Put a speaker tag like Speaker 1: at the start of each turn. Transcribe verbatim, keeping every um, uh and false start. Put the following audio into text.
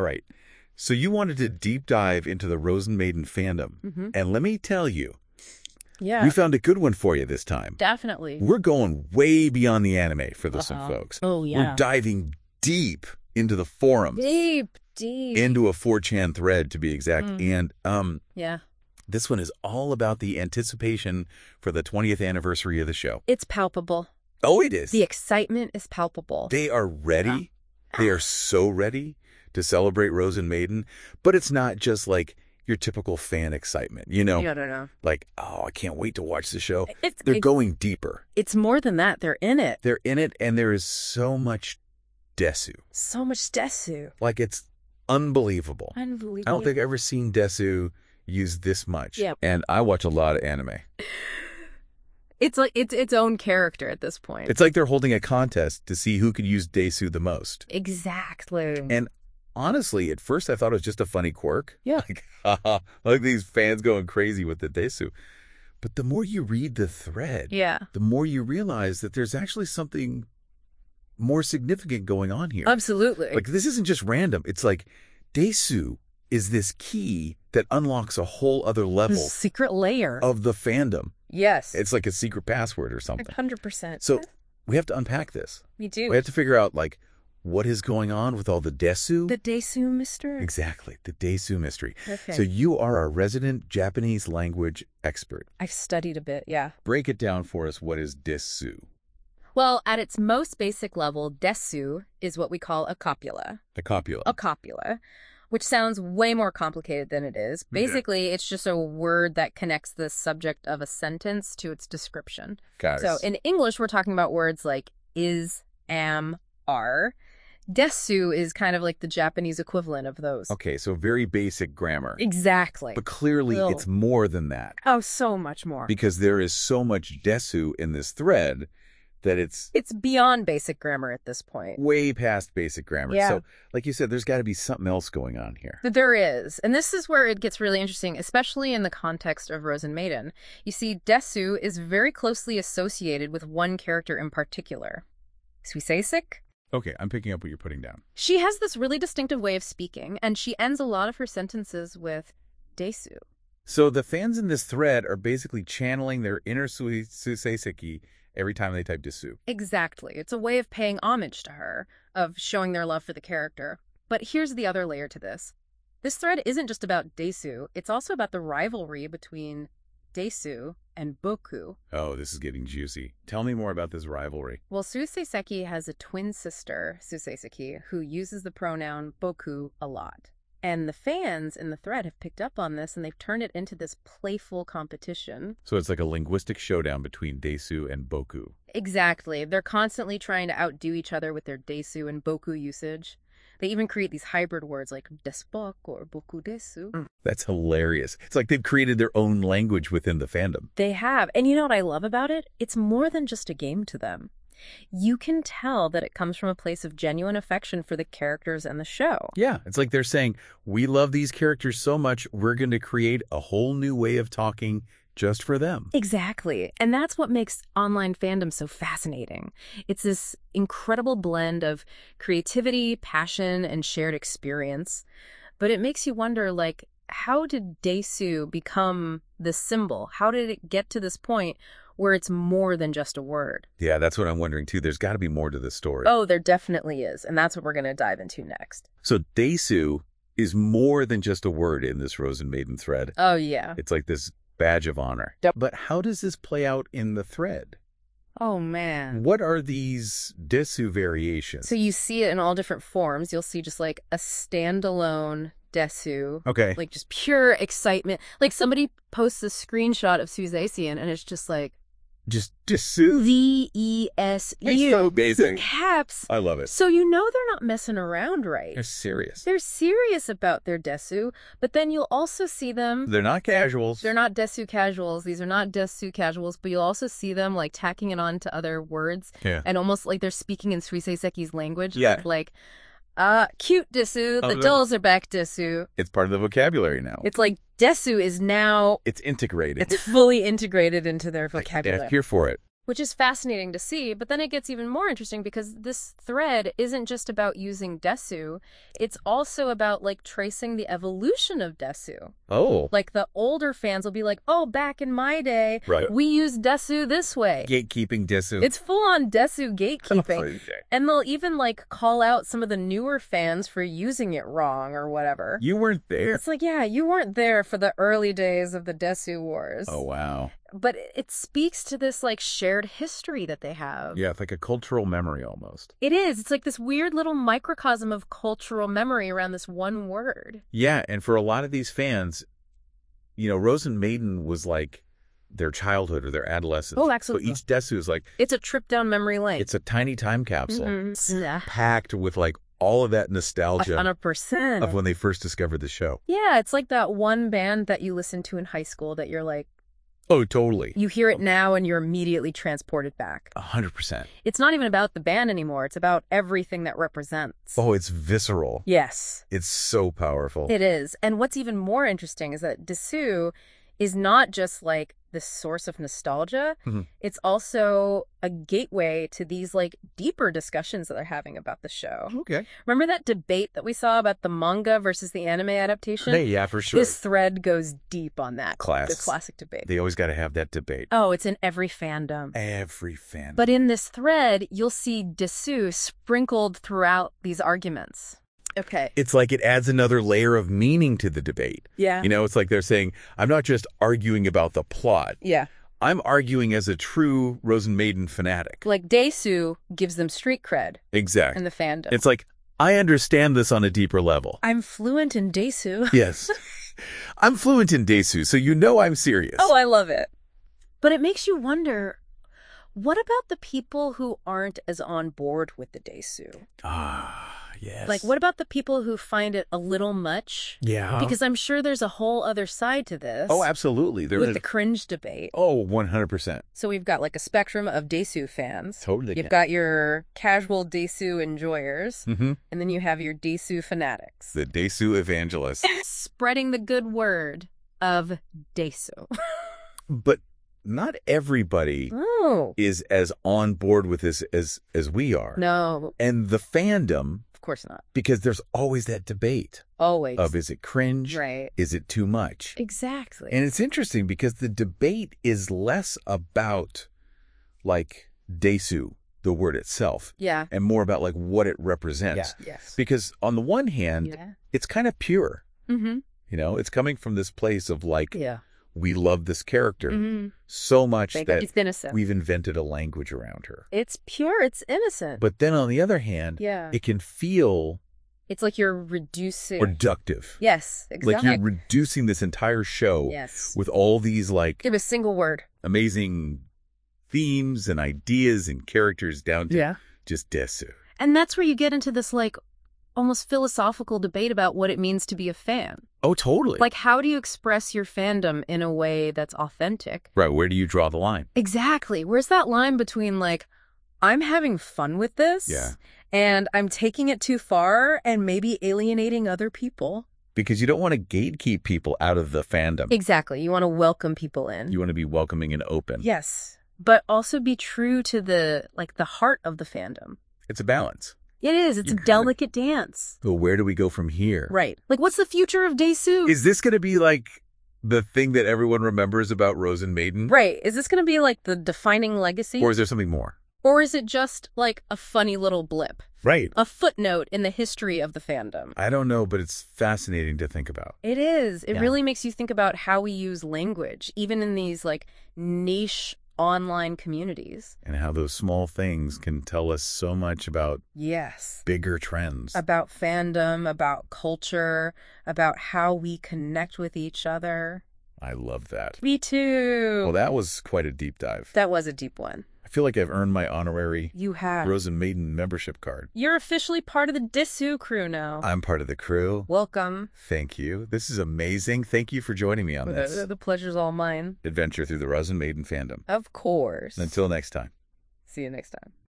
Speaker 1: right. So you wanted to deep dive into the Rosen Maiden fandom.
Speaker 2: Mm-hmm.
Speaker 1: And let me tell you,
Speaker 2: yeah,
Speaker 1: we found a good one for you this time.
Speaker 2: Definitely.
Speaker 1: We're going way beyond the anime for this
Speaker 2: Uh-huh.
Speaker 1: one, folks.
Speaker 2: Oh, yeah.
Speaker 1: We're diving deep into the forums.
Speaker 2: Deep, deep.
Speaker 1: Into a four chan thread, to be exact.
Speaker 2: Mm.
Speaker 1: And um,
Speaker 2: yeah.
Speaker 1: this one is all about the anticipation for the twentieth anniversary of the show.
Speaker 2: It's palpable.
Speaker 1: Oh, it is.
Speaker 2: The excitement is palpable.
Speaker 1: They are ready. They are so ready to celebrate Rosen Maiden. But it's not just like your typical fan excitement, you know?
Speaker 2: No, no, no.
Speaker 1: Like, oh, I can't wait to watch the show.
Speaker 2: It's,
Speaker 1: They're
Speaker 2: it,
Speaker 1: going deeper.
Speaker 2: It's more than that. They're in it.
Speaker 1: They're in it, and there is so much Desu.
Speaker 2: So much Desu.
Speaker 1: Like, it's unbelievable.
Speaker 2: Unbelievable.
Speaker 1: I don't think I've ever seen Desu used this much.
Speaker 2: Yep.
Speaker 1: And I watch a lot of anime.
Speaker 2: It's like it's its own character at this point.
Speaker 1: It's like they're holding a contest to see who could use Desu the most.
Speaker 2: Exactly.
Speaker 1: And honestly, at first I thought it was just a funny quirk.
Speaker 2: Yeah.
Speaker 1: Like, haha, like these fans going crazy with the Desu. But the more you read the thread,
Speaker 2: yeah.
Speaker 1: the more you realize that there's actually something more significant going on here.
Speaker 2: Absolutely.
Speaker 1: Like, this isn't just random. It's like Desu is this key that unlocks a whole other level
Speaker 2: secret layer
Speaker 1: of the fandom.
Speaker 2: Yes.
Speaker 1: It's like a secret password or something.
Speaker 2: one hundred percent.
Speaker 1: So we have to unpack this.
Speaker 2: We do.
Speaker 1: We have to figure out, like, what is going on with all the Desu.
Speaker 2: The Desu mystery.
Speaker 1: Exactly. The Desu mystery.
Speaker 2: Okay.
Speaker 1: So you are our resident Japanese language expert.
Speaker 2: I've studied a bit, yeah.
Speaker 1: Break it down for us. What is Desu?
Speaker 2: Well, at its most basic level, Desu is what we call a copula.
Speaker 1: A copula.
Speaker 2: A copula, which sounds way more complicated than it is. Basically, yeah. It's just a word that connects the subject of a sentence to its description.
Speaker 1: Got it.
Speaker 2: So in English, we're talking about words like is, am, are. Desu is kind of like the Japanese equivalent of those.
Speaker 1: Okay, so very basic grammar.
Speaker 2: Exactly.
Speaker 1: But clearly
Speaker 2: Ugh.
Speaker 1: it's more than that.
Speaker 2: Oh, so much more.
Speaker 1: Because there is so much Desu in this thread that it's
Speaker 2: It's beyond basic grammar at this point.
Speaker 1: way past basic grammar.
Speaker 2: Yeah.
Speaker 1: So, like you said, there's got to be something else going on here.
Speaker 2: There is. And this is where it gets really interesting, especially in the context of Rosen Maiden. You see, Desu is very closely associated with one character in particular. Suiseisik?
Speaker 1: Okay, I'm picking up what you're putting down.
Speaker 2: She has this really distinctive way of speaking, and she ends a lot of her sentences with Desu.
Speaker 1: So the fans in this thread are basically channeling their inner Sui- Suseiseki every time they type Desu.
Speaker 2: Exactly. It's a way of paying homage to her, of showing their love for the character. But here's the other layer to this. This thread isn't just about Desu, it's also about the rivalry between Desu and Boku.
Speaker 1: Oh, this is getting juicy. Tell me more about this rivalry.
Speaker 2: Well, Suseiseki has a twin sister, Suseiseki, who uses the pronoun Boku a lot. And the fans in the thread have picked up on this, and they've turned it into this playful competition.
Speaker 1: So it's like a linguistic showdown between Desu and Boku.
Speaker 2: Exactly. They're constantly trying to outdo each other with their Desu and Boku usage. They even create these hybrid words like despok or boku desu.
Speaker 1: That's hilarious. It's like they've created their own language within the fandom.
Speaker 2: They have. And you know what I love about it? It's more than just a game to them. You can tell that it comes from a place of genuine affection for the characters and the show.
Speaker 1: Yeah, it's like they're saying, we love these characters so much, we're going to create a whole new way of talking just for them.
Speaker 2: Exactly. And that's what makes online fandom so fascinating. It's this incredible blend of creativity, passion, and shared experience. But it makes you wonder, like, how did Desu become the symbol? How did it get to this point where it's more than just a word?
Speaker 1: Yeah, that's what I'm wondering, too. There's got to be more to this story.
Speaker 2: Oh, there definitely is. And that's what we're going to dive into next.
Speaker 1: So Desu is more than just a word in this Rosen Maiden thread.
Speaker 2: Oh, yeah.
Speaker 1: It's like this badge of honor.
Speaker 2: Yep.
Speaker 1: But how does this play out in the thread?
Speaker 2: Oh, man.
Speaker 1: What are these Desu variations?
Speaker 2: So you see it in all different forms. You'll see just like a standalone Desu.
Speaker 1: Okay.
Speaker 2: Like just pure excitement. Like somebody posts a screenshot of Suzeisian and it's just like
Speaker 1: Just Desu?
Speaker 2: V E S U.
Speaker 1: It's so amazing.
Speaker 2: Caps.
Speaker 1: I love it.
Speaker 2: So you know they're not messing around, right?
Speaker 1: They're serious.
Speaker 2: They're serious about their Desu, but then you'll also see them.
Speaker 1: They're not casuals.
Speaker 2: They're not Desu casuals. These are not Desu casuals, but you'll also see them like tacking it on to other words.
Speaker 1: Yeah.
Speaker 2: And almost like they're speaking in Suiseiseki's language.
Speaker 1: Yeah.
Speaker 2: Like, uh, cute Desu, the
Speaker 1: Oh,
Speaker 2: dolls are back Desu.
Speaker 1: It's part of the vocabulary now.
Speaker 2: It's like Desu is now,
Speaker 1: It's integrated.
Speaker 2: it's fully integrated into their vocabulary.
Speaker 1: Yeah, here for it.
Speaker 2: Which is fascinating to see, but then it gets even more interesting because this thread isn't just about using Desu. It's also about, like, tracing the evolution of Desu.
Speaker 1: Oh.
Speaker 2: Like, the older fans will be like, oh, back in my day,
Speaker 1: Right.
Speaker 2: we used Desu this way.
Speaker 1: Gatekeeping Desu.
Speaker 2: It's full-on Desu gatekeeping. And they'll even, like, call out some of the newer fans for using it wrong or whatever.
Speaker 1: You weren't there.
Speaker 2: It's like, yeah, you weren't there for the early days of the Desu Wars.
Speaker 1: Oh, wow.
Speaker 2: But it speaks to this, like, shared history that they have.
Speaker 1: Yeah, it's like a cultural memory almost.
Speaker 2: It is. It's like this weird little microcosm of cultural memory around this one word.
Speaker 1: Yeah, and for a lot of these fans, you know, Rose and Maiden was like their childhood or their adolescence.
Speaker 2: Oh, absolutely.
Speaker 1: So each Desu is like...
Speaker 2: It's a trip down memory lane.
Speaker 1: It's a tiny time capsule.
Speaker 2: Mm-hmm. Yeah.
Speaker 1: Packed with, like, all of that nostalgia.
Speaker 2: one hundred percent.
Speaker 1: Of when they first discovered the show.
Speaker 2: Yeah, it's like that one band that you listened to in high school that you're like...
Speaker 1: Oh, totally.
Speaker 2: You hear it now and you're immediately transported back.
Speaker 1: A hundred percent.
Speaker 2: It's not even about the band anymore. It's about everything that represents.
Speaker 1: Oh, it's visceral.
Speaker 2: Yes.
Speaker 1: It's so powerful.
Speaker 2: It is. And what's even more interesting is that Desu is not just like this source of nostalgia.
Speaker 1: Mm-hmm.
Speaker 2: It's also a gateway to these like deeper discussions that they're having about the show.
Speaker 1: Okay.
Speaker 2: Remember that debate that we saw about the manga versus the anime adaptation?
Speaker 1: Hey, yeah, for sure.
Speaker 2: This thread goes deep on that.
Speaker 1: Class.
Speaker 2: The classic debate.
Speaker 1: They always got to have that debate.
Speaker 2: Oh, it's in every fandom.
Speaker 1: Every fan.
Speaker 2: But in this thread, you'll see Desu sprinkled throughout these arguments. Okay.
Speaker 1: It's like it adds another layer of meaning to the debate.
Speaker 2: Yeah.
Speaker 1: You know, it's like they're saying, I'm not just arguing about the plot.
Speaker 2: Yeah.
Speaker 1: I'm arguing as a true Rose and Maiden fanatic.
Speaker 2: Like Desu gives them street cred.
Speaker 1: Exactly.
Speaker 2: In the fandom.
Speaker 1: It's like, I understand this on a deeper level.
Speaker 2: I'm fluent in Desu.
Speaker 1: Yes. I'm fluent in Desu, so you know I'm serious.
Speaker 2: Oh, I love it. But it makes you wonder, what about the people who aren't as on board with the Desu?
Speaker 1: Ah. Yes.
Speaker 2: Like, what about the people who find it a little much?
Speaker 1: Yeah.
Speaker 2: Because I'm sure there's a whole other side to this.
Speaker 1: Oh, absolutely. There
Speaker 2: with
Speaker 1: is...
Speaker 2: the cringe debate.
Speaker 1: Oh, one hundred percent.
Speaker 2: So we've got like a spectrum of Desu fans.
Speaker 1: Totally.
Speaker 2: You've got your casual Desu enjoyers.
Speaker 1: Mm-hmm.
Speaker 2: And then you have your Desu fanatics.
Speaker 1: The Desu evangelists.
Speaker 2: Spreading the good word of Desu.
Speaker 1: But not everybody
Speaker 2: oh.
Speaker 1: is as on board with this as, as we are.
Speaker 2: No.
Speaker 1: And the fandom...
Speaker 2: Of course not.
Speaker 1: Because there's always that debate.
Speaker 2: Always.
Speaker 1: Of is it cringe?
Speaker 2: Right.
Speaker 1: Is it too much?
Speaker 2: Exactly.
Speaker 1: And it's interesting because the debate is less about like Desu, the word itself.
Speaker 2: Yeah.
Speaker 1: And more about like what it represents.
Speaker 2: Yeah. Yes.
Speaker 1: Because on the one hand,
Speaker 2: yeah.
Speaker 1: it's kind of pure.
Speaker 2: Mm-hmm.
Speaker 1: You know, it's coming from this place of like,
Speaker 2: yeah.
Speaker 1: we love this character
Speaker 2: mm-hmm.
Speaker 1: so much
Speaker 2: Thank
Speaker 1: that
Speaker 2: it's innocent.
Speaker 1: We've invented a language around her.
Speaker 2: It's pure. It's innocent.
Speaker 1: But then on the other hand,
Speaker 2: yeah.
Speaker 1: it can feel...
Speaker 2: It's like you're reducing...
Speaker 1: Reductive.
Speaker 2: Yes, exactly.
Speaker 1: Like you're reducing this entire show
Speaker 2: yes.
Speaker 1: with all these like...
Speaker 2: Give a single word.
Speaker 1: Amazing themes and ideas and characters down to
Speaker 2: yeah.
Speaker 1: just Desu.
Speaker 2: And that's where you get into this like almost philosophical debate about what it means to be a fan.
Speaker 1: Oh, totally.
Speaker 2: Like, how do you express your fandom in a way that's authentic?
Speaker 1: Right. Where do you draw the line?
Speaker 2: Exactly. Where's that line between, like, I'm having fun with this,
Speaker 1: yeah.
Speaker 2: and I'm taking it too far and maybe alienating other people?
Speaker 1: Because you don't want to gatekeep people out of the fandom.
Speaker 2: Exactly. You want to welcome people in.
Speaker 1: You want to be welcoming and open.
Speaker 2: Yes. But also be true to the, like, the heart of the fandom.
Speaker 1: It's a balance.
Speaker 2: It is. It's
Speaker 1: You're
Speaker 2: a delicate gonna... dance.
Speaker 1: Well, where do we go from here?
Speaker 2: Right. Like, what's the future of Desu?
Speaker 1: Is this going to be like the thing that everyone remembers about Rose and Maiden?
Speaker 2: Right. Is this going to be like the defining legacy?
Speaker 1: Or is there something more?
Speaker 2: Or is it just like a funny little blip?
Speaker 1: Right.
Speaker 2: A footnote in the history of the fandom?
Speaker 1: I don't know, but it's fascinating to think about.
Speaker 2: It is. It
Speaker 1: yeah.
Speaker 2: really makes you think about how we use language, even in these like niche online communities.
Speaker 1: And how those small things can tell us so much about
Speaker 2: yes,
Speaker 1: bigger trends.
Speaker 2: About fandom, about culture, about how we connect with each other.
Speaker 1: I love that.
Speaker 2: Me too.
Speaker 1: Well, that was quite a deep dive.
Speaker 2: That was a deep one.
Speaker 1: I feel like I've earned my honorary
Speaker 2: you have.
Speaker 1: Rose and Maiden membership card.
Speaker 2: You're officially part of the Desu crew now.
Speaker 1: I'm part of the crew.
Speaker 2: Welcome.
Speaker 1: Thank you. This is amazing. Thank you for joining me on this.
Speaker 2: Uh, the pleasure's all mine.
Speaker 1: Adventure through the Rose and Maiden fandom.
Speaker 2: Of course.
Speaker 1: Until next time.
Speaker 2: See you next time.